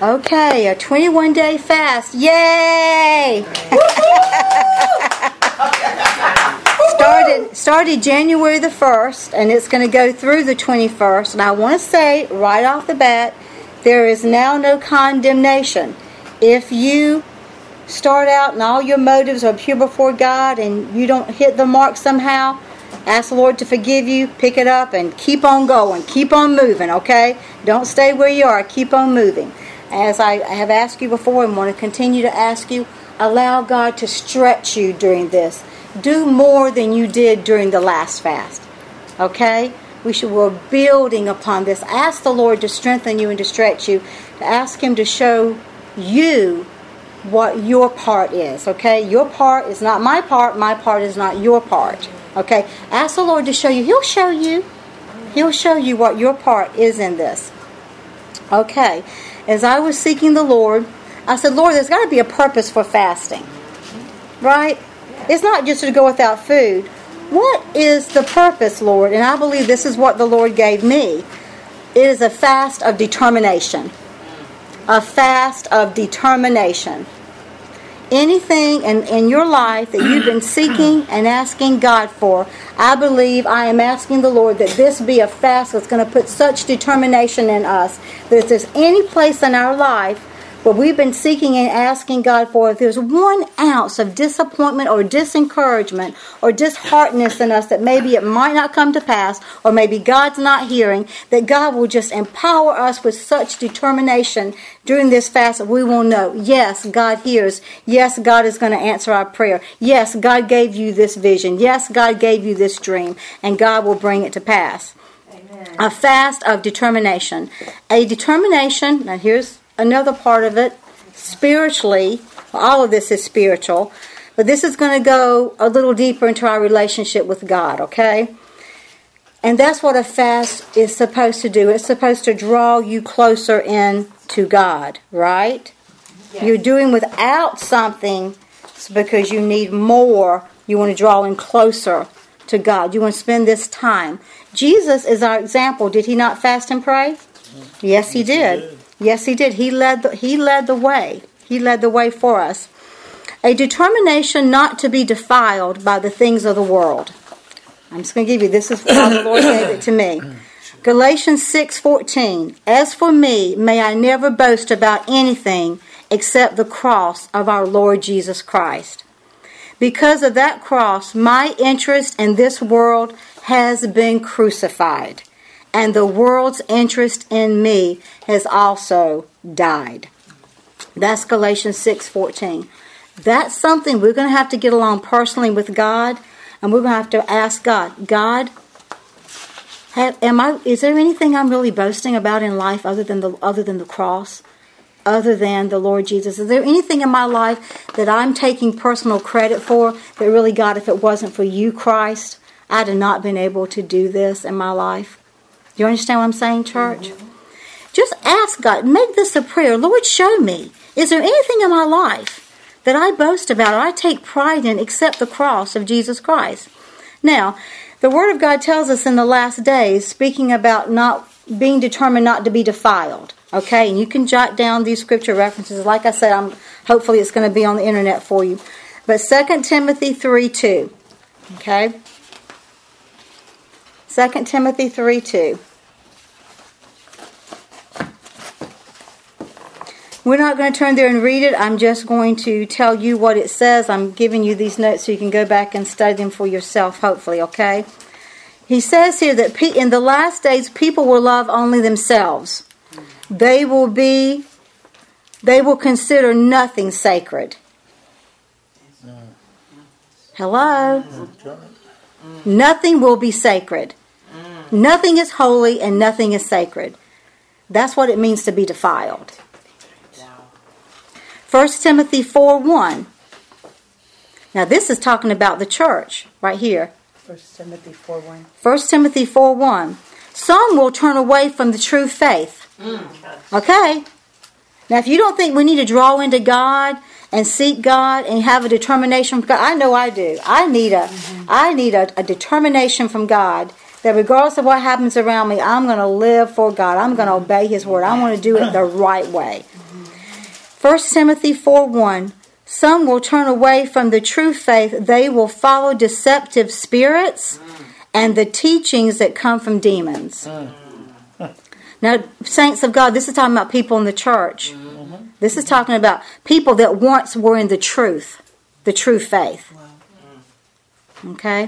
Okay, a 21-day fast. Yay! Started January the 1st, and it's going to go through the 21st. And I want to say right off the bat, there is now no condemnation. If you start out and all your motives are pure before God and you don't hit the mark somehow, ask the Lord to forgive you, pick it up, and keep on going. Keep on moving, okay? Don't stay where you are. Keep on moving. As I have asked you before and want to continue to ask you, allow God to stretch you during this. Do more than you did during the last fast. Okay? We're building upon this. Ask the Lord to strengthen you and to stretch you. To ask Him to show you what your part is. Okay? Your part is not my part. My part is not your part. Okay? Ask the Lord to show you. He'll show you. He'll show you what your part is in this. Okay. As I was seeking the Lord, I said, Lord, there's got to be a purpose for fasting. Right? It's not just to go without food. What is the purpose, Lord? And I believe this is what the Lord gave me. It is a fast of determination. A fast of determination. Anything in your life that you've been seeking and asking God for, I believe I am asking the Lord that this be a fast that's going to put such determination in us that if there's any place in our life where we've been seeking and asking God for, if there's 1 ounce of disappointment or disencouragement or disheartedness in us that maybe it might not come to pass or maybe God's not hearing, that God will just empower us with such determination during this fast that we will know, yes, God hears. Yes, God is going to answer our prayer. Yes, God gave you this vision. Yes, God gave you this dream, and God will bring it to pass. Amen. A fast of determination. A determination, now here's another part of it, spiritually, all of this is spiritual, but this is going to go a little deeper into our relationship with God, okay? And that's what a fast is supposed to do. It's supposed to draw you closer in to God, right? Yes. You're doing without something because you need more. You want to draw in closer to God. You want to spend this time. Jesus is our example. Did He not fast and pray? Yes, He did. Yes, He did. He led the way. He led the way for us. A determination not to be defiled by the things of the world. I'm just going to give you, this is how the Lord gave it to me. Galatians 6:14. As for me, may I never boast about anything except the cross of our Lord Jesus Christ. Because of that cross, my interest in this world has been crucified, and the world's interest in me has also died. That's Galatians 6:14. That's something we're going to have to get along personally with God, and we're going to have to ask God, God, is there anything I'm really boasting about in life other than the cross, other than the Lord Jesus? Is there anything in my life that I'm taking personal credit for that really, God, if it wasn't for you, Christ, I'd have not been able to do this in my life? Do you understand what I'm saying, church? Mm-hmm. Just ask God, make this a prayer. Lord, show me. Is there anything in my life that I boast about or I take pride in except the cross of Jesus Christ? Now, the Word of God tells us in the last days, speaking about not being determined not to be defiled. Okay, and you can jot down these scripture references. Like I said, hopefully it's going to be on the internet for you. But 2 Timothy 3:2. Okay? 2 Timothy 3:2. We're not going to turn there and read it. I'm just going to tell you what it says. I'm giving you these notes so you can go back and study them for yourself, hopefully, okay? He says here that in the last days, people will love only themselves. They will consider nothing sacred. Hello? Nothing will be sacred. Nothing is holy and nothing is sacred. That's what it means to be defiled. 1 Timothy 4:1. Now this is talking about the church right here. 1 Timothy 4:1. 1 Timothy 4:1. Some will turn away from the true faith. Okay. Now if you don't think we need to draw into God and seek God and have a determination from God, I know I do. I need a determination from God that regardless of what happens around me, I'm going to live for God. I'm going to obey His word. I want to do it the right way. 1 Timothy 4:1. Some will turn away from the true faith. They will follow deceptive spirits and the teachings that come from demons. Now, saints of God, this is talking about people in the church. This is talking about people that once were in the truth faith. Okay?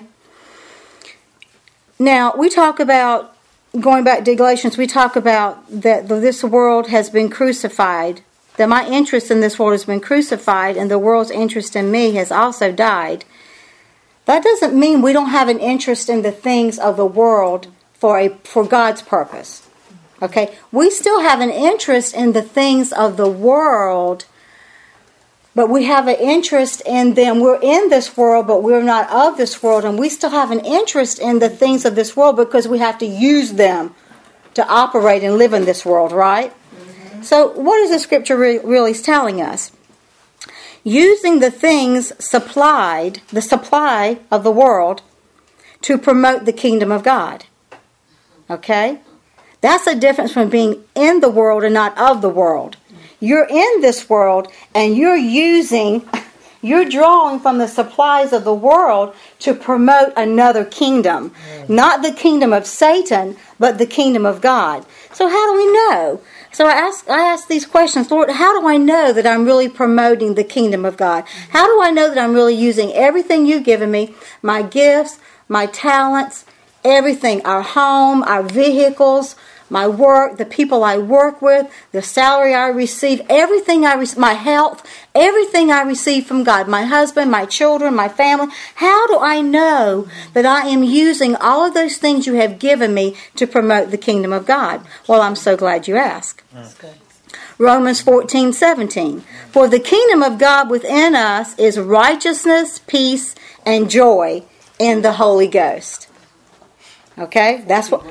Now, we talk about, going back to Galatians, we talk about that this world has been crucified, that my interest in this world has been crucified, and the world's interest in me has also died. That doesn't mean we don't have an interest in the things of the world for God's purpose. Okay? We still have an interest in the things of the world, but we have an interest in them. We're in this world, but we're not of this world, and we still have an interest in the things of this world because we have to use them to operate and live in this world, right? So what is the scripture really telling us? Using the things supplied, the supply of the world, to promote the kingdom of God. Okay? That's the difference from being in the world and not of the world. You're in this world and you're drawing from the supplies of the world to promote another kingdom. Not the kingdom of Satan, but the kingdom of God. So how do we know? So I ask these questions. Lord, how do I know that I'm really promoting the kingdom of God? How do I know that I'm really using everything you've given me, my gifts, my talents, everything, our home, our vehicles, my work, the people I work with, the salary I receive, everything I receive, my health, everything I receive from God, my husband, my children, my family. How do I know that I am using all of those things you have given me to promote the kingdom of God? Well, I'm so glad you asked. Romans 14:17. For the kingdom of God within us is righteousness, peace, and joy in the Holy Ghost. Okay? That's what...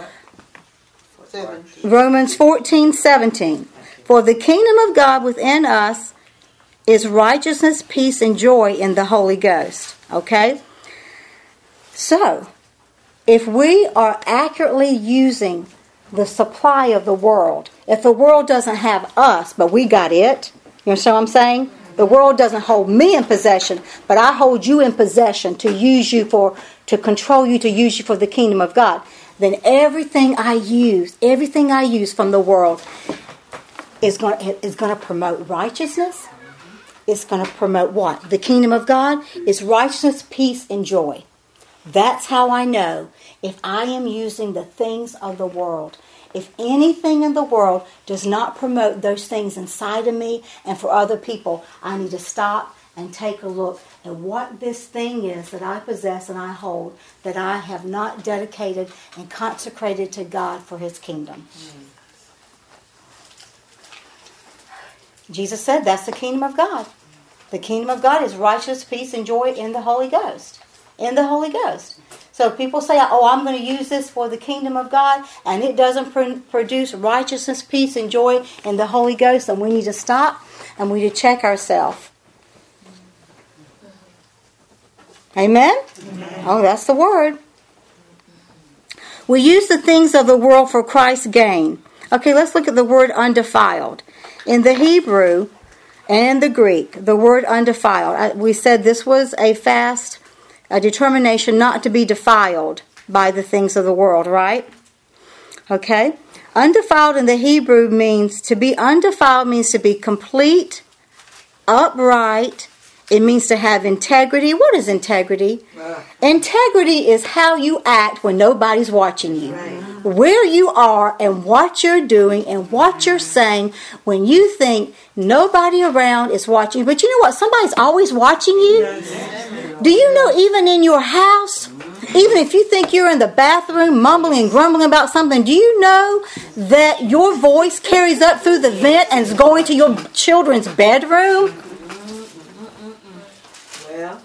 Romans 14:17. For the kingdom of God within us is righteousness, peace, and joy in the Holy Ghost. Okay? So, if we are accurately using the supply of the world, if the world doesn't have us, but we got it, you understand what I'm saying? The world doesn't hold me in possession, but I hold you in possession to use you to control you, to use you for the kingdom of God. Then everything I use from the world is going to promote righteousness. It's going to promote what? The kingdom of God is righteousness, peace, and joy. That's how I know if I am using the things of the world. If anything in the world does not promote those things inside of me and for other people, I need to stop and take a look at what this thing is that I possess and I hold that I have not dedicated and consecrated to God for His kingdom. Jesus said that's the kingdom of God. The kingdom of God is righteousness, peace, and joy in the Holy Ghost. In the Holy Ghost. So people say, oh, I'm going to use this for the kingdom of God, and it doesn't produce righteousness, peace, and joy in the Holy Ghost, and we need to stop and we need to check ourselves. Amen? Amen? Oh, that's the word. We use the things of the world for Christ's gain. Okay, let's look at the word undefiled. In the Hebrew and in the Greek, the word undefiled, we said this was a determination not to be defiled by the things of the world, right? Okay? Undefiled in the Hebrew means to be complete, upright. It means to have integrity. What is integrity? Integrity is how you act when nobody's watching you. Where you are and what you're doing and what you're saying when you think nobody around is watching you. But you know what? Somebody's always watching you. Do you know even in your house, even if you think you're in the bathroom mumbling and grumbling about something, do you know that your voice carries up through the vent and is going to your children's bedroom? Well,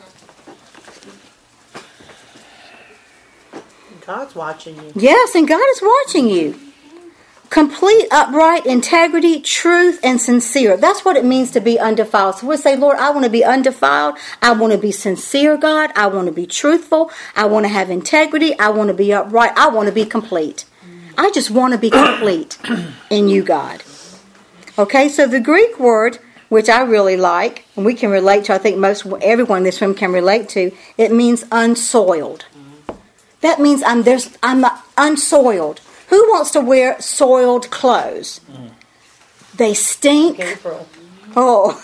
God's watching you. Yes, and God is watching you. Complete, upright, integrity, truth, and sincere. That's what it means to be undefiled. So we'll say, Lord, I want to be undefiled. I want to be sincere, God. I want to be truthful. I want to have integrity. I want to be upright. I want to be complete. I just want to be complete in you, God. Okay, so the Greek word which I really like, and we can relate to, I think everyone in this room can relate to, it means unsoiled. That means I'm unsoiled. Who wants to wear soiled clothes? They stink. Gabriel. Oh.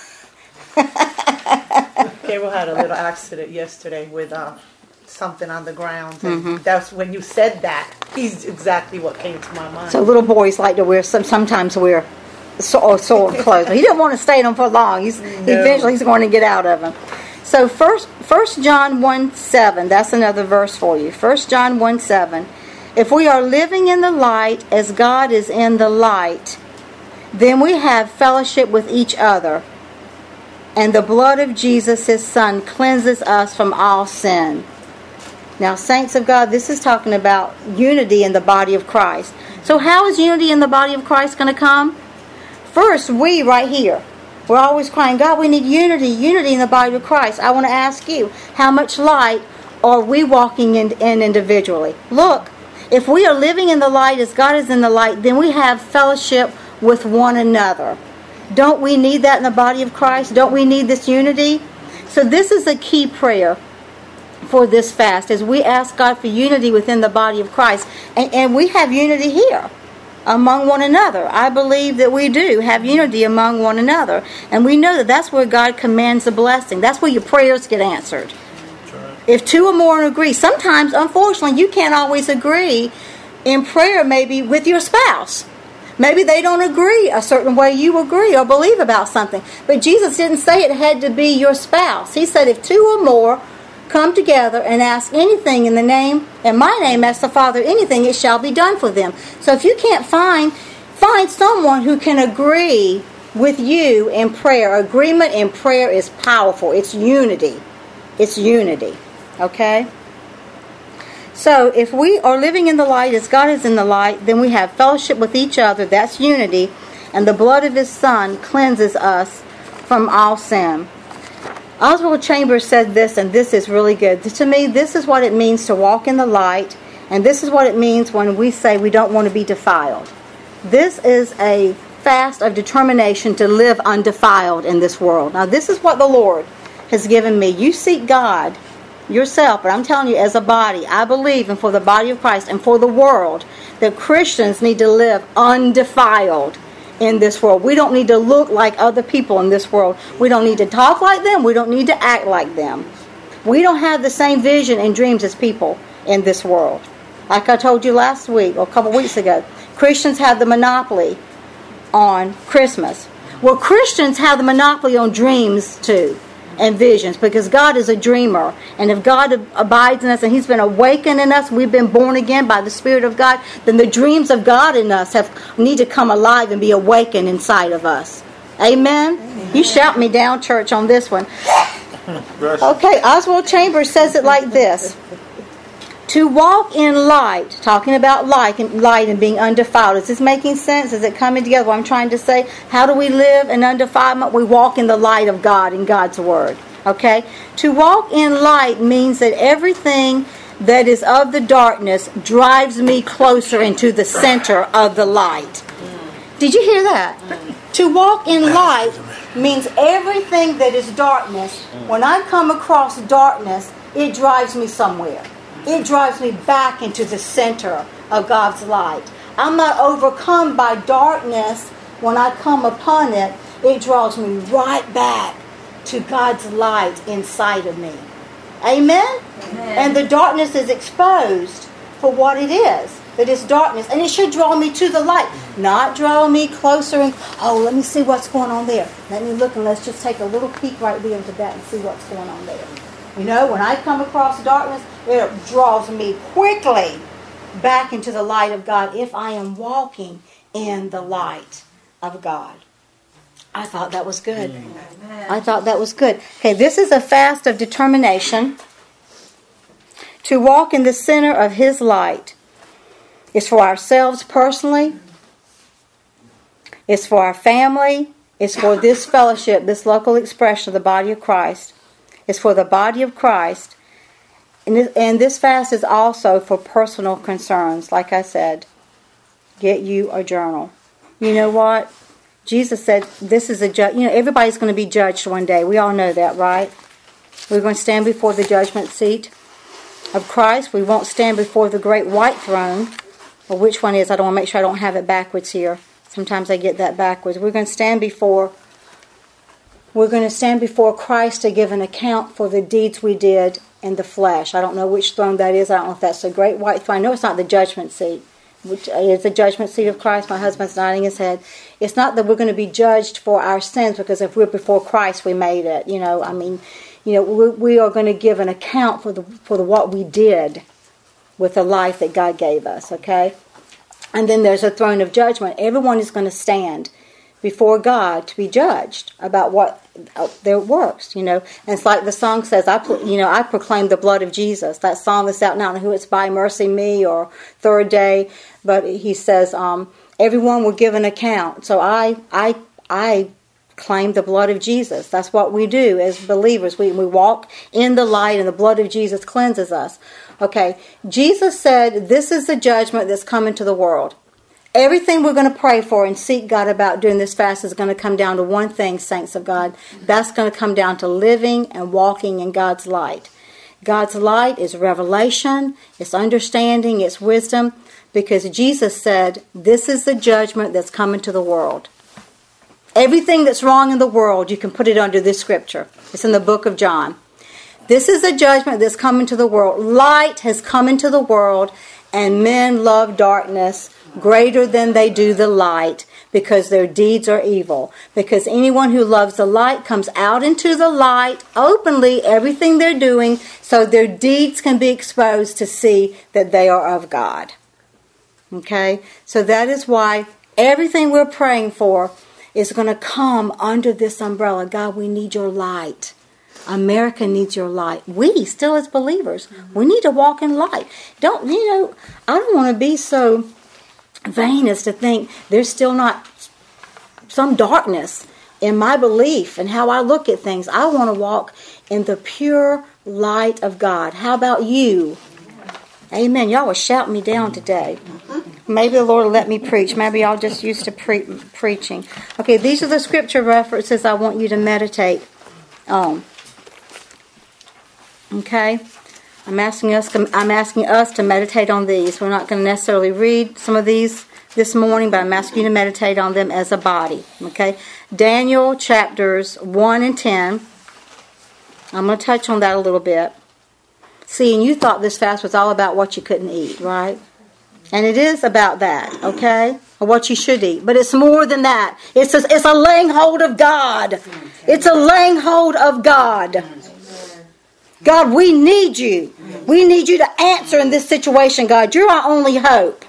Gabriel had a little accident yesterday with something on the ground. And that's when you said that. He's exactly what came to my mind. So little boys like to sometimes wear soiled clothes. But he didn't want to stay in them for long. Eventually he's going to get out of them. So 1 John 1:7, that's another verse for you. 1 John 1:7. If we are living in the light as God is in the light, then we have fellowship with each other. And the blood of Jesus, his Son, cleanses us from all sin. Now, saints of God, this is talking about unity in the body of Christ. So how is unity in the body of Christ going to come? First, we right here. We're always crying, God, we need unity in the body of Christ. I want to ask you, how much light are we walking in individually? Look, if we are living in the light as God is in the light, then we have fellowship with one another. Don't we need that in the body of Christ? Don't we need this unity? So this is a key prayer for this fast, as we ask God for unity within the body of Christ. And we have unity here among one another. I believe that we do have unity among one another. And we know that that's where God commands a blessing. That's where your prayers get answered. If two or more agree, sometimes, unfortunately, you can't always agree in prayer maybe with your spouse. Maybe they don't agree a certain way you agree or believe about something. But Jesus didn't say it had to be your spouse. He said if two or more come together and ask anything in my name, ask the Father anything, it shall be done for them. So if you can't find someone who can agree with you in prayer. Agreement in prayer is powerful. It's unity. It's unity. Okay? So if we are living in the light as God is in the light, then we have fellowship with each other. That's unity. And the blood of his Son cleanses us from all sin. Oswald Chambers said this, and this is really good. To me, this is what it means to walk in the light, and this is what it means when we say we don't want to be defiled. This is a fast of determination to live undefiled in this world. Now, this is what the Lord has given me. You seek God yourself, but I'm telling you, as a body, I believe, and for the body of Christ and for the world, that Christians need to live undefiled in this world. We don't need to look like other people in this world. We don't need to talk like them. We don't need to act like them. We don't have the same vision and dreams as people in this world. Like I told you last week or a couple weeks ago, Christians have the monopoly on Christmas. Well, Christians have the monopoly on dreams too and visions, because God is a dreamer. And if God abides in us and he's been awakened in us, we've been born again by the Spirit of God, then the dreams of God in us need to come alive and be awakened inside of us. Amen? Amen. You shout me down, church, on this one. Okay, Oswald Chambers says it like this. To walk in light, talking about light and being undefiled. Is this making sense? Is it coming together? What I'm trying to say, how do we live in undefilement? We walk in the light of God, in God's Word. Okay? To walk in light means that everything that is of the darkness drives me closer into the center of the light. Did you hear that? To walk in light means everything that is darkness, when I come across darkness, it drives me somewhere. It drives me back into the center of God's light. I'm not overcome by darkness when I come upon it. It draws me right back to God's light inside of me. Amen? Amen. And the darkness is exposed for what it is. That it's darkness. And it should draw me to the light. Not draw me closer and, let me see what's going on there. Let me look and let's just take a little peek right there into that and see what's going on there. You know, when I come across darkness, it draws me quickly back into the light of God if I am walking in the light of God. I thought that was good. I thought that was good. Okay, this is a fast of determination to walk in the center of his light. It's for ourselves personally. It's for our family. It's for this fellowship, this local expression of the body of Christ. It's for the body of Christ. And this fast is also for personal concerns. Like I said, get you a journal. You know what? Jesus said, this is a everybody's going to be judged one day. We all know that, right? We're going to stand before the judgment seat of Christ. We won't stand before the great white throne. Or which one is? I don't want to make sure I don't have it backwards here. Sometimes I get that backwards. We're going to stand before Christ to give an account for the deeds we did in the flesh. I don't know which throne that is. I don't know if that's the great white throne. I know it's not the judgment seat, which is the judgment seat of Christ. My husband's nodding his head. It's not that we're going to be judged for our sins, because if we're before Christ, we made it. We are going to give an account for what we did with the life that God gave us, okay? And then there's a throne of judgment. Everyone is going to stand before God to be judged about what their works, And it's like the song says, I proclaim the blood of Jesus. That song that's out now, I don't know who it's by, Mercy Me or Third Day, but he says, everyone will give an account. So I claim the blood of Jesus. That's what we do as believers. We walk in the light, and the blood of Jesus cleanses us. Okay, Jesus said this is the judgment that's coming to the world. Everything we're going to pray for and seek God about during this fast is going to come down to one thing, saints of God. That's going to come down to living and walking in God's light. God's light is revelation, it's understanding, it's wisdom, because Jesus said this is the judgment that's coming to the world. Everything that's wrong in the world, you can put it under this scripture. It's in the book of John. This is the judgment that's coming to the world. Light has come into the world, and men love darkness greater than they do the light, because their deeds are evil. Because anyone who loves the light comes out into the light openly, everything they're doing, so their deeds can be exposed to see that they are of God. Okay? So that is why everything we're praying for is going to come under this umbrella. God, we need your light. America needs your light. We, still as believers, we need to walk in light. I don't want to be so vain as to think there's still not some darkness in my belief and how I look at things. I want to walk in the pure light of God. How about you? Amen. Y'all will shout me down today. Maybe the Lord will let me preach. Maybe I'll just used to preaching. Okay, these are the scripture references I want you to meditate on. Okay? I'm asking us to meditate on these. We're not going to necessarily read some of these this morning, but I'm asking you to meditate on them as a body. Okay? Daniel chapters 1 and 10. I'm going to touch on that a little bit. See, and you thought this fast was all about what you couldn't eat, right? And it is about that, okay? Or what you should eat. But it's more than that. It's a laying hold of God. It's a laying hold of God. God, we need you. We need you to answer in this situation, God. You're our only hope.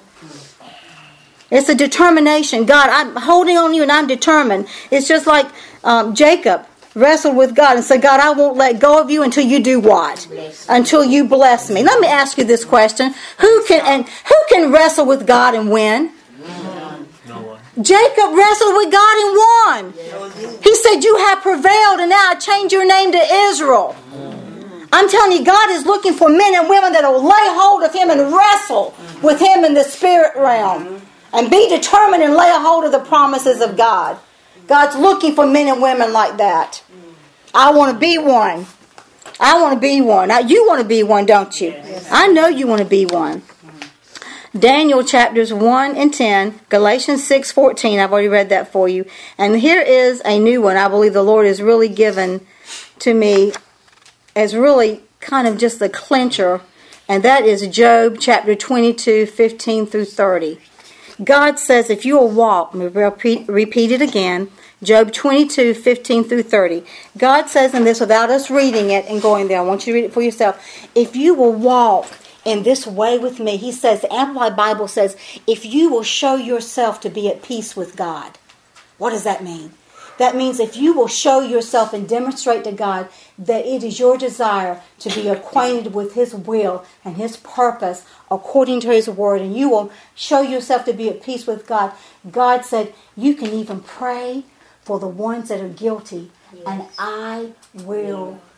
It's a determination. God, I'm holding on you and I'm determined. It's just like Jacob wrestled with God and said, God, I won't let go of you until you do what? Until you bless me. Let me ask you this question. Who can wrestle with God and win? No one. Jacob wrestled with God and won. He said, you have prevailed, and now I change your name to Israel. I'm telling you, God is looking for men and women that will lay hold of Him and wrestle with Him in the spirit realm. And be determined and lay a hold of the promises of God. God's looking for men and women like that. I want to be one. I want to be one. Now, you want to be one, don't you? I know you want to be one. Daniel chapters 1 and 10, Galatians 6:14. I've already read that for you. And here is a new one I believe the Lord has really given to me as really kind of just the clincher. And that is Job chapter 22, 15 through 30. God says if you will walk, repeat it again, Job 22, 15 through 30. God says in this without us reading it and going there. I want you to read it for yourself. If you will walk in this way with me, he says, the Amplified Bible says, if you will show yourself to be at peace with God. What does that mean? That means if you will show yourself and demonstrate to God that it is your desire to be acquainted with His will and His purpose according to His word, and you will show yourself to be at peace with God. God said you can even pray for the ones that are guilty, and I will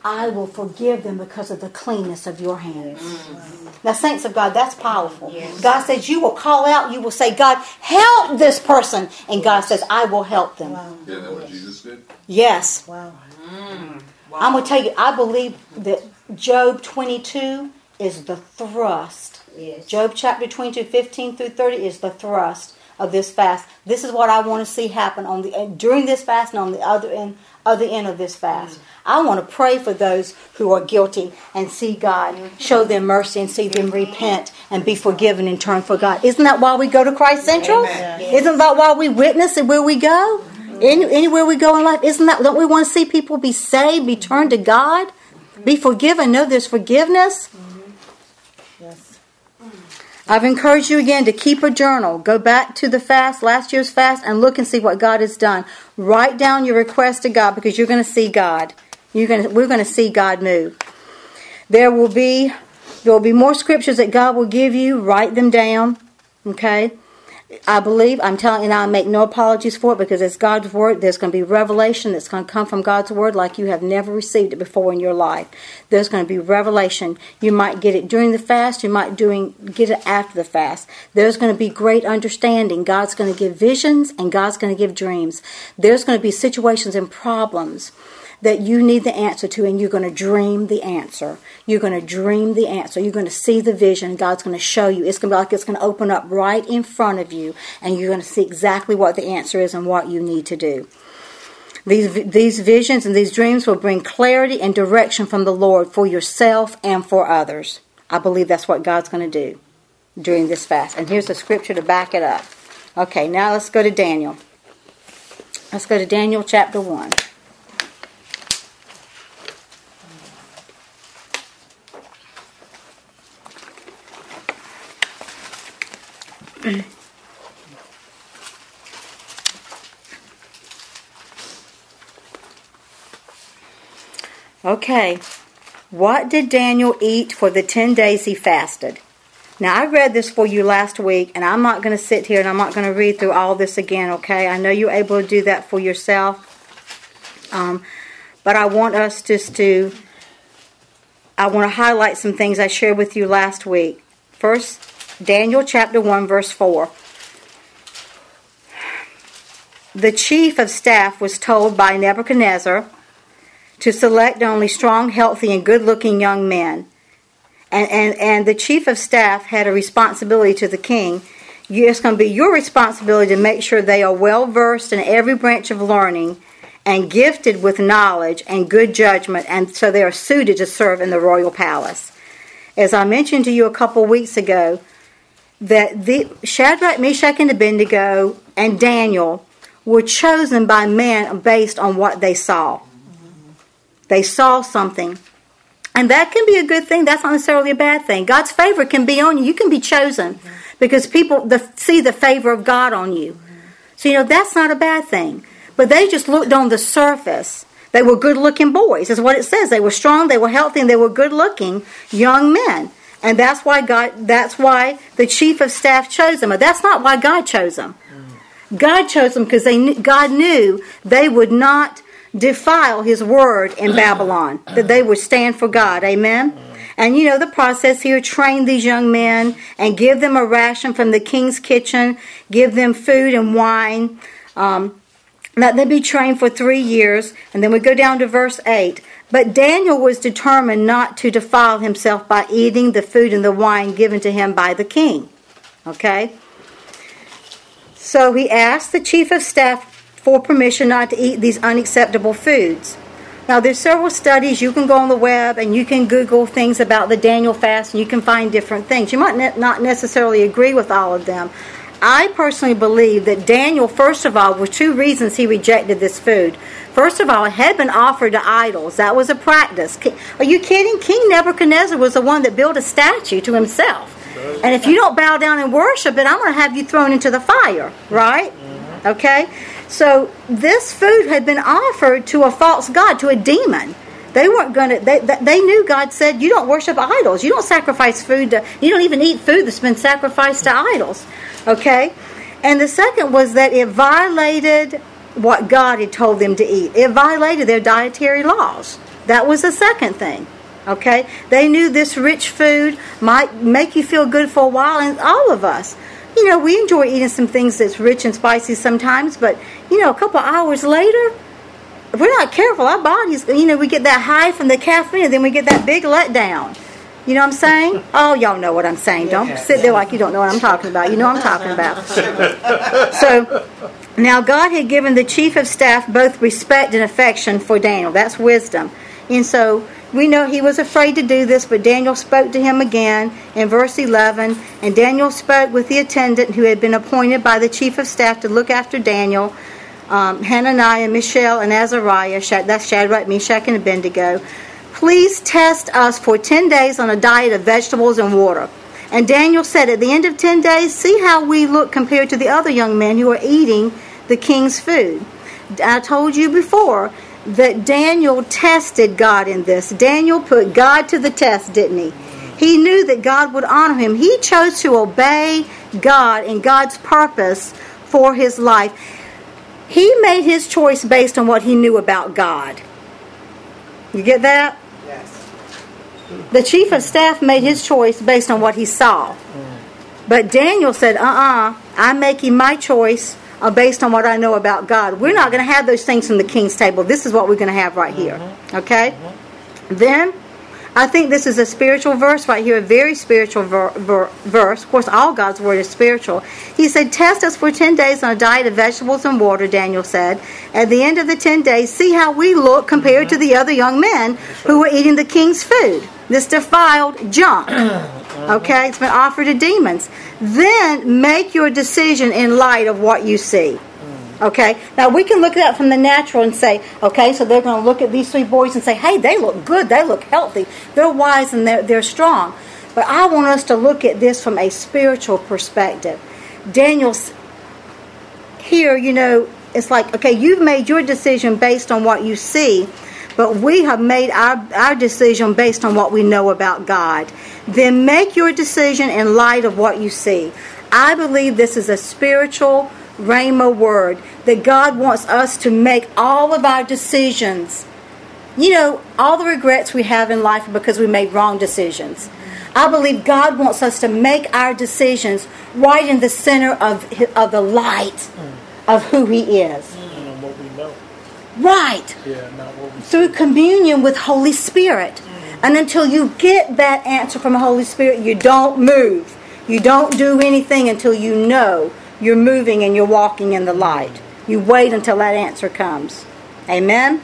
I will forgive them because of the cleanness of your hands. Now, saints of God, that's powerful. Yes. God says you will call out, you will say, God, help this person. And God says, I will help them. Wow. Yeah, that's what Jesus did? Yes. Wow. Wow. I'm going to tell you, I believe that Job 22 is the thrust. Yes. Job chapter 22, 15 through 30 is the thrust of this fast. This is what I want to see happen during this fast and on the other end of this fast. I want to pray for those who are guilty and see God show them mercy and see them repent and be forgiven and turn for God. Isn't that why we go to Christ Central? Amen. Isn't that why we witness and where we go? Anywhere we go in life, don't we want to see people be saved, be turned to God, be forgiven, know there's forgiveness? Yes. I've encouraged you again to keep a journal. Go back to the fast, last year's fast, and look and see what God has done. Write down your request to God because you're going to see God. We're going to see God move. There will be more scriptures that God will give you. Write them down. Okay? I believe, I'm telling you, and I make no apologies for it because it's God's word. There's going to be revelation that's going to come from God's word like you have never received it before in your life. There's going to be revelation. You might get it during the fast. You might get it after the fast. There's going to be great understanding. God's going to give visions and God's going to give dreams. There's going to be situations and problems that you need the answer to, and you're going to dream the answer. You're going to dream the answer. You're going to see the vision. God's going to show you. It's going to be like it's going to open up right in front of you, and you're going to see exactly what the answer is and what you need to do. These visions and these dreams will bring clarity and direction from the Lord for yourself and for others. I believe that's what God's going to do during this fast. And here's the scripture to back it up. Okay, now let's go to Daniel. Let's go to Daniel chapter 1. Okay, what did Daniel eat for the 10 days he fasted? Now, I read this for you last week, and I'm not going to sit here and I'm not going to read through all this again, okay? I know you're able to do that for yourself, but I want us I want to highlight some things I shared with you last week. First, Daniel chapter 1, verse 4. The chief of staff was told by Nebuchadnezzar to select only strong, healthy, and good-looking young men. And the chief of staff had a responsibility to the king. It's going to be your responsibility to make sure they are well-versed in every branch of learning and gifted with knowledge and good judgment, and so they are suited to serve in the royal palace. As I mentioned to you a couple weeks ago, that Shadrach, Meshach, and Abednego and Daniel were chosen by men based on what they saw. They saw something. And that can be a good thing. That's not necessarily a bad thing. God's favor can be on you. You can be chosen because people see the favor of God on you. So, that's not a bad thing. But they just looked on the surface. They were good-looking boys, is what it says. They were strong, they were healthy, and they were good-looking young men. And that's why the chief of staff chose them. But that's not why God chose them. God chose them because God knew they would not defile His word in Babylon, that they would stand for God. Amen? And the process here, train these young men and give them a ration from the king's kitchen, give them food and wine, let them be trained for 3 years. And then we go down to verse 8. But Daniel was determined not to defile himself by eating the food and the wine given to him by the king. Okay? So he asked the chief of staff for permission not to eat these unacceptable foods. Now, there's several studies. You can go on the web and you can Google things about the Daniel fast and you can find different things. You might not necessarily agree with all of them. I personally believe that Daniel, first of all, were 2 reasons he rejected this food. First of all, it had been offered to idols. That was a practice. Are you kidding? King Nebuchadnezzar was the one that built a statue to himself. And if you don't bow down and worship it, I'm going to have you thrown into the fire, right? Okay? So this food had been offered to a false god, to a demon. They weren't going to. They knew God said, "You don't worship idols. You don't sacrifice food. You don't even eat food that's been sacrificed to idols." Okay, and the second was that it violated what God had told them to eat. It violated their dietary laws. That was the second thing. Okay? They knew this rich food might make you feel good for a while, and all of us. You know, we enjoy eating some things that's rich and spicy sometimes, but, you know, a couple hours later, if we're not careful, our bodies, you know, we get that high from the caffeine, and then we get that big letdown. You know what I'm saying? Oh, y'all know what I'm saying. Don't sit there like you don't know what I'm talking about. You know what I'm talking about. So, now God had given the chief of staff both respect and affection for Daniel. That's wisdom. And so, we know he was afraid to do this, but Daniel spoke to him again in verse 11. And Daniel spoke with the attendant who had been appointed by the chief of staff to look after Daniel, Hananiah, Mishael, and Azariah. That's Shadrach, Meshach, and Abednego. Please test us for 10 days on a diet of vegetables and water. And Daniel said, at the end of 10 days, see how we look compared to the other young men who are eating the king's food. I told you before that Daniel tested God in this. Daniel put God to the test, didn't he? He knew that God would honor him. He chose to obey God and God's purpose for his life. He made his choice based on what he knew about God. You get that? Yes. The chief of staff made his choice based on what he saw. But Daniel said, I'm making my choice based on what I know about God. We're not going to have those things from the king's table. This is what we're going to have right here. Okay? Then, I think this is a spiritual verse right here, a very spiritual verse. Of course, all God's word is spiritual. He said, test us for 10 days on a diet of vegetables and water, Daniel said. At the end of the 10 days, see how we look compared to the other young men who were eating the king's food. This defiled junk. Okay? It's been offered to demons. Then make your decision in light of what you see. Okay? Now, we can look at that from the natural and say, okay, so they're going to look at these three boys and say, hey, they look good. They look healthy. They're wise and they're strong. But I want us to look at this from a spiritual perspective. Daniel's here, you know, it's like, okay, you've made your decision based on what you see, but we have made our decision based on what we know about God. Then make your decision in light of what you see. I believe this is a spiritual Rhema word, that God wants us to make all of our decisions. You know, all the regrets we have in life are because we made wrong decisions. I believe God wants us to make our decisions right in the center of the light of who He is. And what we know. Right. Yeah, not what we Through communion with Holy Spirit. And until you get that answer from the Holy Spirit, you don't move. You don't do anything until you know you're moving and you're walking in the light. You wait until that answer comes. Amen?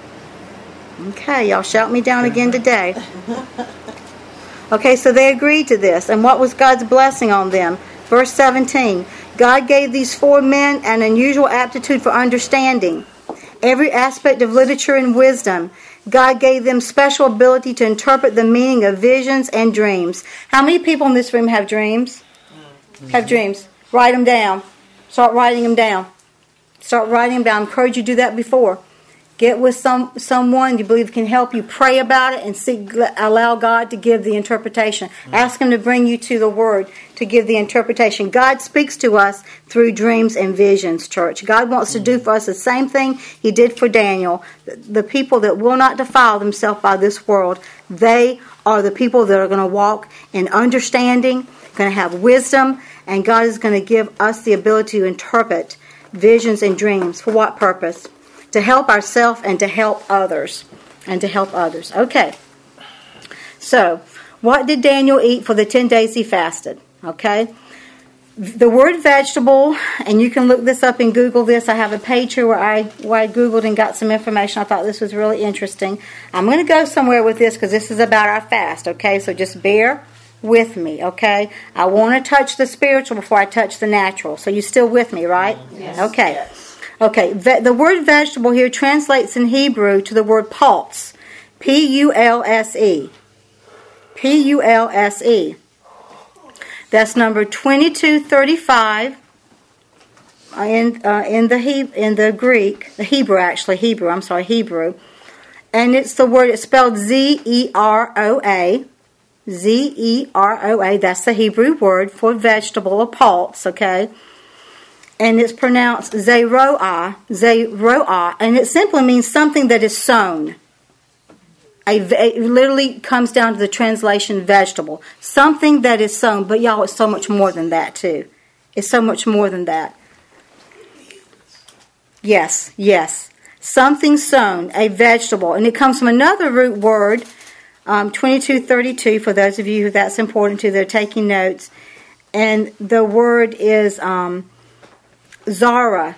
Okay, y'all shout me down again today. Okay, so they agreed to this. And what was God's blessing on them? Verse 17. God gave these four men an unusual aptitude for understanding every aspect of literature and wisdom. God gave them special ability to interpret the meaning of visions and dreams. How many people in this room have dreams? Have dreams. Write them down. Start writing them down. Start writing them down. I encourage you to do that before. Get with someone you believe can help you. Pray about it and allow God to give the interpretation. Ask Him to bring you to the Word to give the interpretation. God speaks to us through dreams and visions, church. God wants to do for us the same thing He did for Daniel. The people that will not defile themselves by this world, they are the people that are going to walk in understanding, going to have wisdom, and God is going to give us the ability to interpret visions and dreams. For what purpose? To help ourselves and to help others. Okay. So, what did Daniel eat for the 10 days he fasted? Okay. The word vegetable, and you can look this up and Google this. I have a page here where I Googled and got some information. I thought this was really interesting. I'm going to go somewhere with this because this is about our fast. Okay. So just bear with me, okay? I want to touch the spiritual before I touch the natural. So you still with me, right? Yes. Okay. Yes. Okay. The word vegetable here translates in Hebrew to the word pulse. P-U-L-S-E. P-U-L-S-E. That's number 2235 in the Greek, the Hebrew actually, Hebrew. And it's the word, it's spelled Z-E-R-O-A. Z-E-R-O-A, that's the Hebrew word for vegetable or pulse, okay? And it's pronounced zeroah, and it simply means something that is sown. It literally comes down to the translation vegetable. Something that is sown. But y'all, it's so much more than that too. It's so much more than that. Yes, yes. Something sown, a vegetable. And it comes from another root word, 2232, for those of you who that's important to, they're taking notes. And the word is Zara,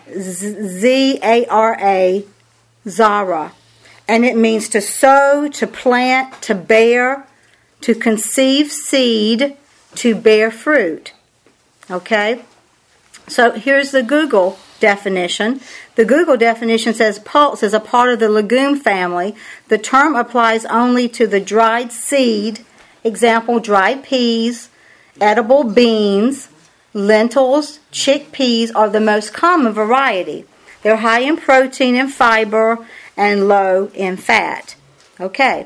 Z-A-R-A, Zara. And it means to sow, to plant, to bear, to conceive seed, to bear fruit. Okay? So here's the Google definition. The Google definition says pulse is a part of the legume family. The term applies only to the dried seed, example, dried peas, edible beans, lentils, chickpeas are the most common variety. They're high in protein and fiber and low in fat. Okay.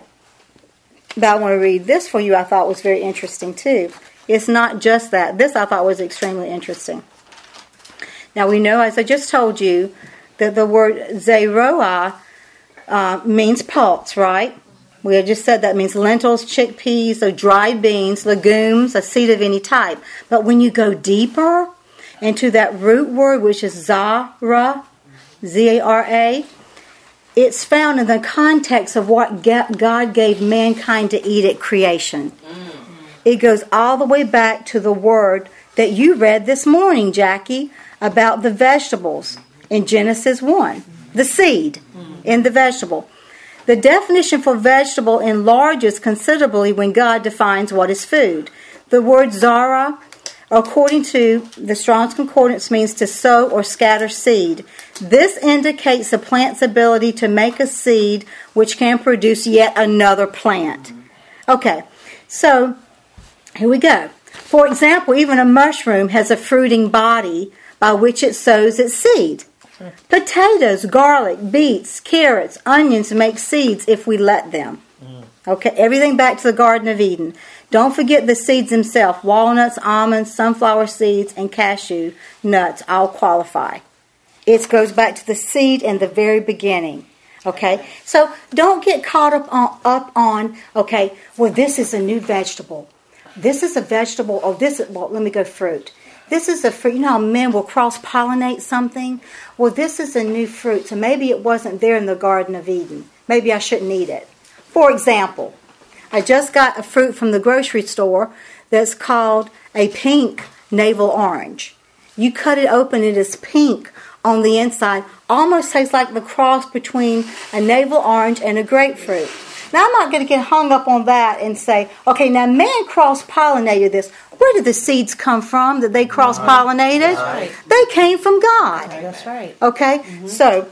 But I want to read this for you. I thought was very interesting too. It's not just that. This I thought was extremely interesting. Now we know, as I just told you, that the word zeroah means pulse, right? We had just said that means lentils, chickpeas, or dried beans, legumes, a seed of any type. But when you go deeper into that root word, which is zara, Z-A-R-A, it's found in the context of what God gave mankind to eat at creation. It goes all the way back to the word that you read this morning, Jackie, about the vegetables in Genesis 1. The seed in the vegetable. The definition for vegetable enlarges considerably when God defines what is food. The word zara, according to the Strong's Concordance, means to sow or scatter seed. This indicates a plant's ability to make a seed which can produce yet another plant. Okay, so here we go. For example, even a mushroom has a fruiting body by which it sows its seed. Potatoes, garlic, beets, carrots, onions make seeds if we let them. Okay, everything back to the Garden of Eden. Don't forget the seeds themselves. Walnuts, almonds, sunflower seeds, and cashew nuts all qualify. It goes back to the seed in the very beginning. Okay, so don't get caught up on okay, well, this is a new vegetable. This is a vegetable, let me go fruit. This is a fruit. You know how men will cross-pollinate something? Well, this is a new fruit, so maybe it wasn't there in the Garden of Eden. Maybe I shouldn't eat it. For example, I just got a fruit from the grocery store that's called a pink navel orange. You cut it open, it is pink on the inside. Almost tastes like the cross between a navel orange and a grapefruit. Now, I'm not going to get hung up on that and say, okay, now man cross-pollinated this. Where did the seeds come from that they cross-pollinated? Right. They came from God. That's right. Okay? Mm-hmm. So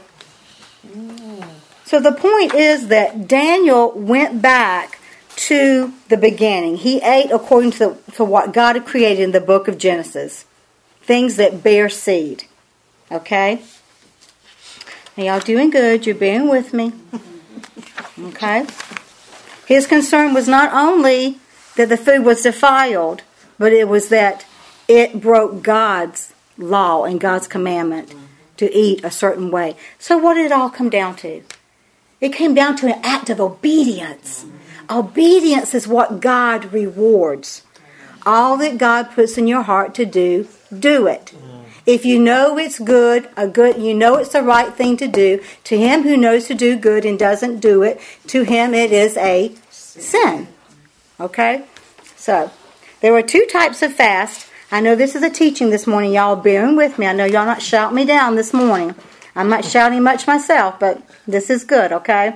the point is that Daniel went back to the beginning. He ate according to what God had created in the book of Genesis. Things that bear seed. Okay? Now, y'all doing good. You're being with me. Okay? His concern was not only that the food was defiled, but it was that it broke God's law and God's commandment to eat a certain way. So what did it all come down to? It came down to an act of obedience. Obedience is what God rewards. All that God puts in your heart to do, do it. If you know it's good, you know it's the right thing to do, to him who knows to do good and doesn't do it, to him it is a sin. Okay? So, there were two types of fast. I know this is a teaching this morning. Y'all bearing with me. I know y'all not shouting me down this morning. I'm not shouting much myself, but this is good, okay?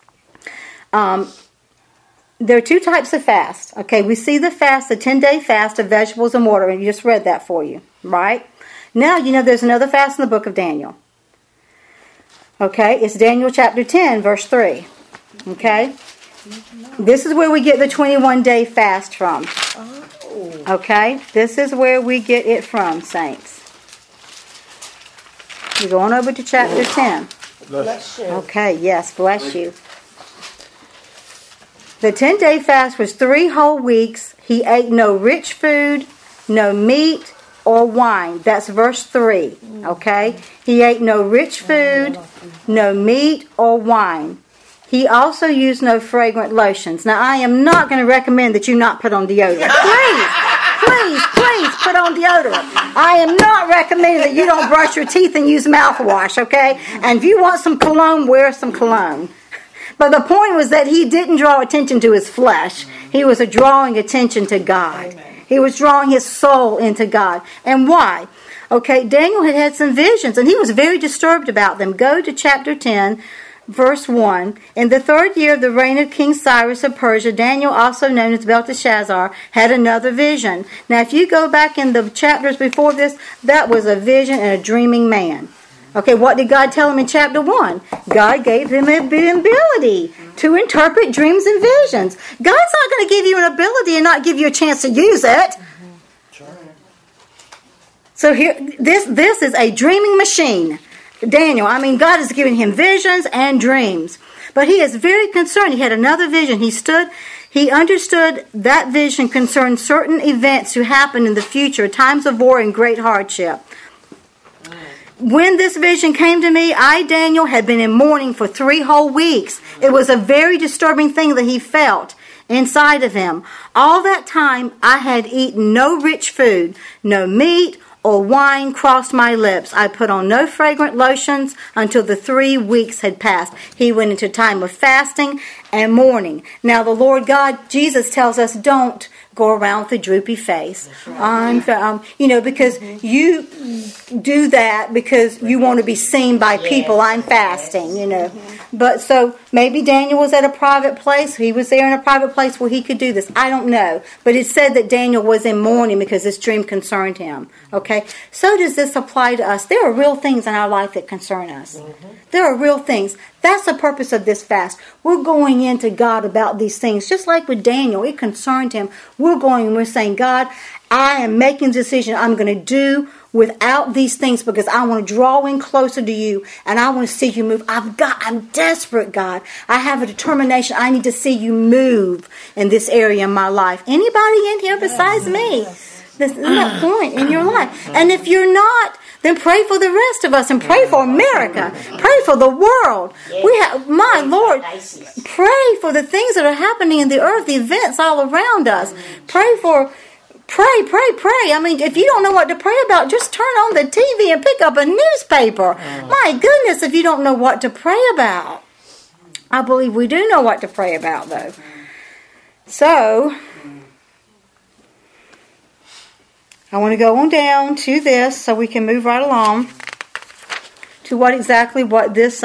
There are two types of fast. Okay, we see the fast, the 10-day fast of vegetables and water, and you just read that for you, right? Now, you know there's another fast in the book of Daniel. Okay, it's Daniel chapter 10, verse 3. Okay? This is where we get the 21-day fast from. Okay? This is where we get it from, saints. We're going over to chapter 10. Bless you. Okay, yes, bless you. The 10-day fast was 3 whole weeks. He ate no rich food, no meat, or wine. That's verse 3. Okay? He ate no rich food, no meat or wine. He also used no fragrant lotions. Now, I am not going to recommend that you not put on deodorant. Please put on deodorant. I am not recommending that you don't brush your teeth and use mouthwash, okay? And if you want some cologne, wear some cologne. But the point was that he didn't draw attention to his flesh. He was drawing attention to God. He was drawing his soul into God. And why? Okay, Daniel had some visions, and he was very disturbed about them. Go to chapter 10, verse 1. In the 3rd year of the reign of King Cyrus of Persia, Daniel, also known as Belteshazzar, had another vision. Now, if you go back in the chapters before this, that was a vision and a dreaming man. Okay, what did God tell him in chapter 1? God gave him the ability to interpret dreams and visions. God's not going to give you an ability and not give you a chance to use it. So here, this is a dreaming machine. Daniel, God is giving him visions and dreams. But he is very concerned. He had another vision. He understood that vision concerned certain events to happen in the future, times of war and great hardship. When this vision came to me, I, Daniel, had been in mourning for 3 whole weeks. It was a very disturbing thing that he felt inside of him. All that time, I had eaten no rich food, no meat or wine crossed my lips. I put on no fragrant lotions until the 3 weeks had passed. He went into time of fasting and mourning. Now, the Lord God, Jesus tells us, don't go around with a droopy face. Because you do that because you want to be seen by people. I'm fasting, But so maybe Daniel was at a private place. He was there in a private place where he could do this. I don't know. But it said that Daniel was in mourning because this dream concerned him. Okay? So does this apply to us? There are real things in our life that concern us. There are real things. That's the purpose of this fast. We're going into God about these things. Just like with Daniel, it concerned him. We're saying, God, I am making a decision I'm going to do without these things because I want to draw in closer to you and I want to see you move. I'm desperate, God. I have a determination. I need to see you move in this area in my life. Anybody in here besides me? This is that point in your life. And if you're not, then pray for the rest of us and pray for America. Pray for the world. We have, my Lord, pray for the things that are happening in the earth, the events all around us. Pray. If you don't know what to pray about, just turn on the TV and pick up a newspaper. My goodness, if you don't know what to pray about. I believe we do know what to pray about, though. So, I want to go on down to this so we can move right along to what this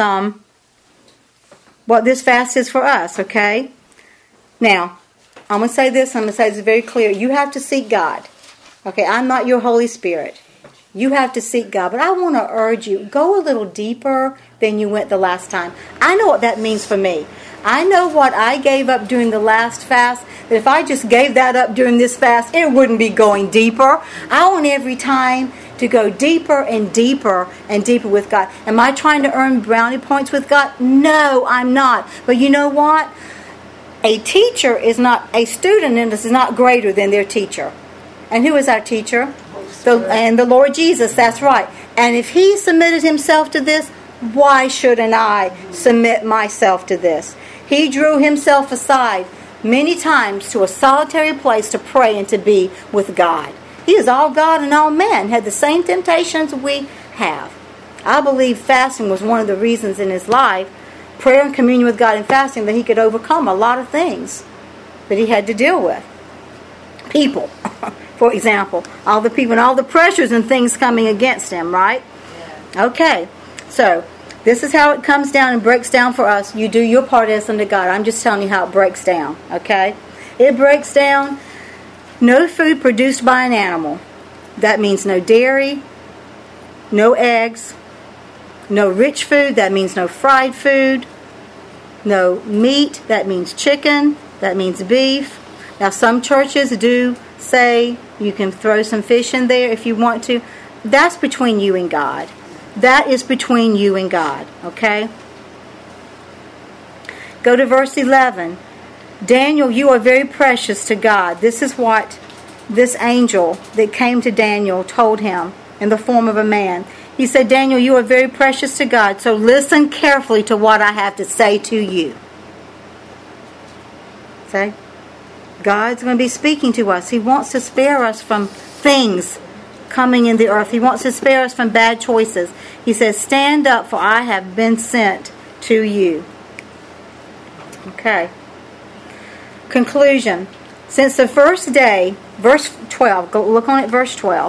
fast is for us, okay? Now, I'm going to say this very clear. You have to seek God. Okay, I'm not your Holy Spirit. You have to seek God. But I want to urge you, go a little deeper than you went the last time. I know what that means for me. I know what I gave up during the last fast. That if I just gave that up during this fast, it wouldn't be going deeper. I want every time to go deeper and deeper and deeper with God. Am I trying to earn brownie points with God? No, I'm not. But you know what? A teacher is not, a student is not greater than their teacher. And who is our teacher? The Lord Jesus, that's right. And if He submitted Himself to this, why shouldn't I submit myself to this? He drew Himself aside many times to a solitary place to pray and to be with God. He is all God and all man, had the same temptations we have. I believe fasting was one of the reasons in His life, prayer and communion with God and fasting, that He could overcome a lot of things that He had to deal with. People, for example, all the people and all the pressures and things coming against Him, right? Okay, so this is how it comes down and breaks down for us. You do your part as unto God. I'm just telling you how it breaks down, okay? It breaks down no food produced by an animal. That means no dairy, no eggs, no rich food. That means no fried food, no meat. That means chicken. That means beef. Now, some churches do say you can throw some fish in there if you want to. That's between you and God. That is between you and God, okay? Go to verse 11. Daniel, you are very precious to God. This is what this angel that came to Daniel told him in the form of a man. He said, Daniel, you are very precious to God, so listen carefully to what I have to say to you. Okay? God's going to be speaking to us. He wants to spare us from things coming in the earth. He wants to spare us from bad choices. He says, stand up, for I have been sent to you. Okay. Conclusion. Since the first day, verse 12, go look on it, verse 12.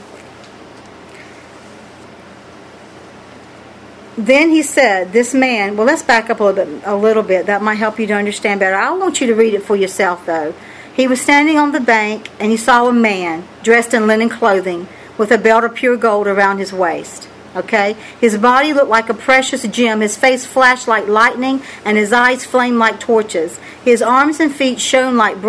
Then he said, this man, well, let's back up a little bit. That might help you to understand better. I want you to read it for yourself, though. He was standing on the bank, and he saw a man dressed in linen clothing with a belt of pure gold around his waist. Okay? His body looked like a precious gem. His face flashed like lightning, and his eyes flamed like torches. His arms and feet shone like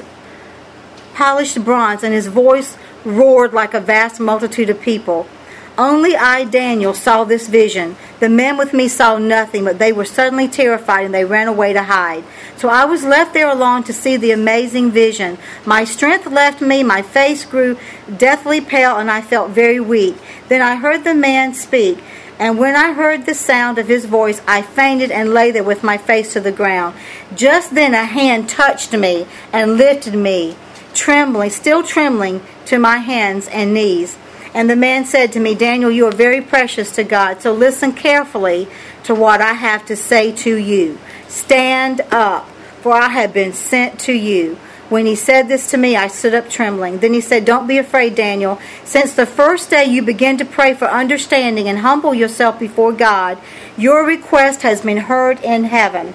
polished bronze, and his voice roared like a vast multitude of people. Only I, Daniel, saw this vision. The men with me saw nothing, but they were suddenly terrified, and they ran away to hide. So I was left there alone to see the amazing vision. My strength left me, my face grew deathly pale, and I felt very weak. Then I heard the man speak, and when I heard the sound of his voice, I fainted and lay there with my face to the ground. Just then a hand touched me and lifted me, still trembling, to my hands and knees. And the man said to me, Daniel, you are very precious to God, so listen carefully to what I have to say to you. Stand up, for I have been sent to you. When he said this to me, I stood up trembling. Then he said, don't be afraid, Daniel. Since the first day you began to pray for understanding and humble yourself before God, your request has been heard in heaven.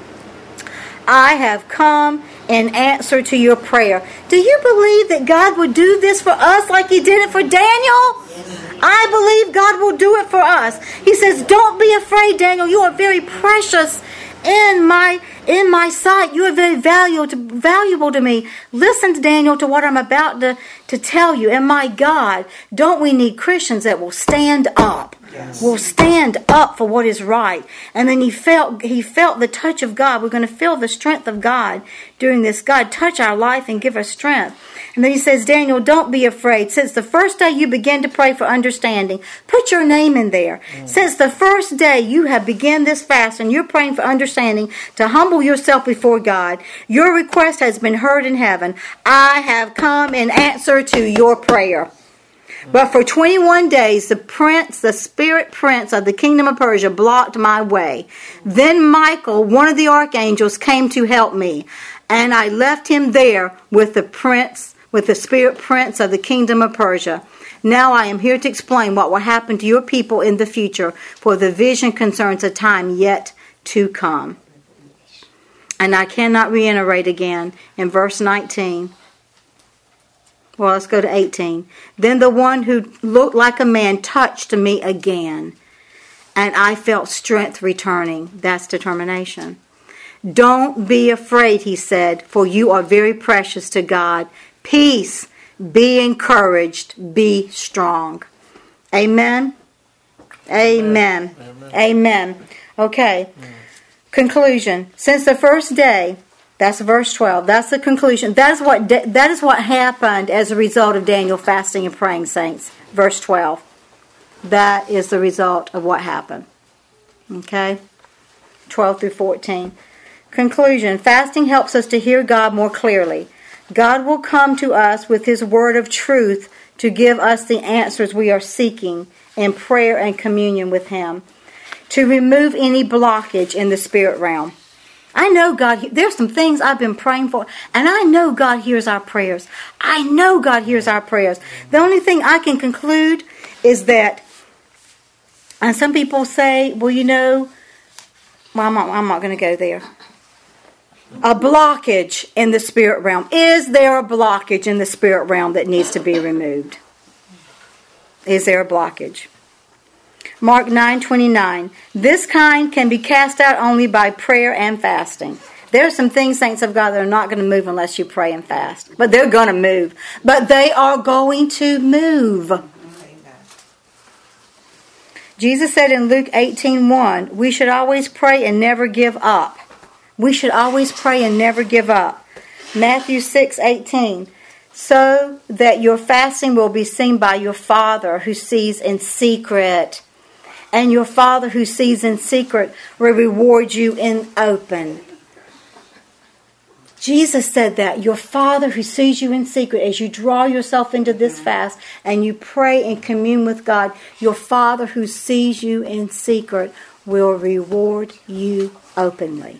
I have come in answer to your prayer. Do you believe that God would do this for us like he did it for Daniel? I believe God will do it for us. He says, don't be afraid, Daniel. You are very precious in my sight. You are very valuable to me. Listen, Daniel, to what I'm about to tell you. And my God, don't we need Christians that will stand up? Yes. Will stand up for what is right. And then he felt the touch of God. We're going to feel the strength of God during this. God, touch our life and give us strength. And then he says, Daniel, don't be afraid. Since the first day you began to pray for understanding, put your name in there. Since the first day you have begun this fast and you're praying for understanding to humble yourself before God, your request has been heard in heaven. I have come in answer to your prayer. But for 21 days, the spirit prince of the kingdom of Persia blocked my way. Then Michael, one of the archangels, came to help me. And I left him there with the spirit prince of the kingdom of Persia. Now I am here to explain what will happen to your people in the future, for the vision concerns a time yet to come. And I cannot reiterate again in verse 19. Well, let's go to 18. Then the one who looked like a man touched me again, and I felt strength returning. That's determination. Don't be afraid, he said, for you are very precious to God. Peace, be encouraged, be strong. Amen? Amen. Amen. Amen. Okay. Conclusion. Since the first day, that's verse 12. That's the conclusion. That is what happened as a result of Daniel fasting and praying, saints. Verse 12. That is the result of what happened. Okay? 12 through 14. Conclusion. Fasting helps us to hear God more clearly. God will come to us with his word of truth to give us the answers we are seeking in prayer and communion with him. To remove any blockage in the spirit realm. I know God, there's some things I've been praying for, and I know God hears our prayers. I know God hears our prayers. The only thing I can conclude is that, and some people say, well, I'm not going to go there. A blockage in the spirit realm. Is there a blockage in the spirit realm that needs to be removed? Is there a blockage? Mark 9:29. This kind can be cast out only by prayer and fasting. There are some things, saints of God, that are not going to move unless you pray and fast. But they're going to move. But they are going to move. Jesus said in Luke 18:1, we should always pray and never give up. We should always pray and never give up. Matthew 6:18. So that your fasting will be seen by your Father who sees in secret. And your Father who sees in secret will reward you in open. Jesus said that your Father who sees you in secret, as you draw yourself into this fast and you pray and commune with God, your Father who sees you in secret will reward you openly.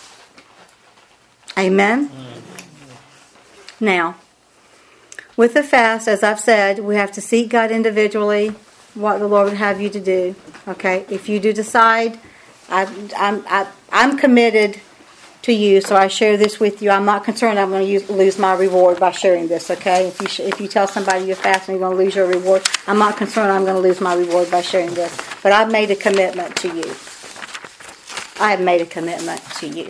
Amen? Now, with the fast, as I've said, we have to seek God individually, what the Lord would have you to do. Okay? If you do decide, I'm committed to you, so I share this with you. I'm not concerned I'm going to lose my reward by sharing this, okay? If you tell somebody you're fasting, you're going to lose your reward, I'm not concerned I'm going to lose my reward by sharing this. But I've made a commitment to you. I have made a commitment to you.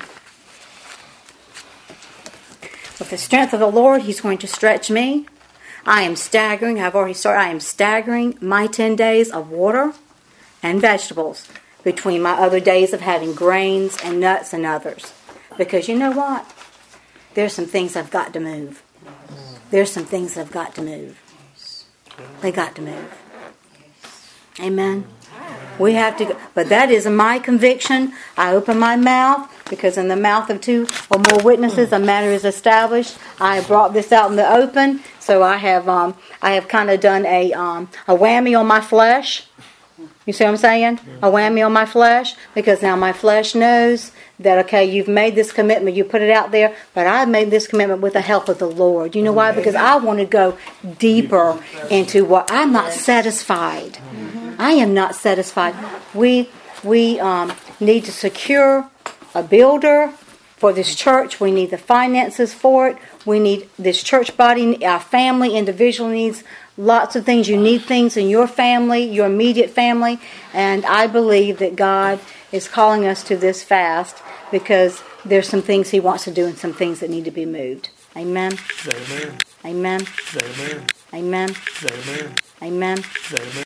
With the strength of the Lord, He's going to stretch me. I am staggering. I've already started. I am staggering my 10 days of water and vegetables between my other days of having grains and nuts and others. Because you know what? There's some things I've got to move. There's some things I've got to move. They got to move. Amen. We have to go. But that is my conviction. I open my mouth because in the mouth of two or more witnesses a matter is established. I brought this out in the open. So I have kind of done a whammy on my flesh. You see what I'm saying? A whammy on my flesh, because now my flesh knows that, okay, you've made this commitment, you put it out there, but I've made this commitment with the help of the Lord. You know why? Because I want to go deeper into what I'm not satisfied. I am not satisfied. We need to secure a builder for this church. We need the finances for it. We need this church body, our family, individual needs lots of things. You need things in your family, your immediate family. And I believe that God is calling us to this fast because there's some things He wants to do and some things that need to be moved. Amen. Amen. Amen. Amen. Amen. Amen. Amen. Amen.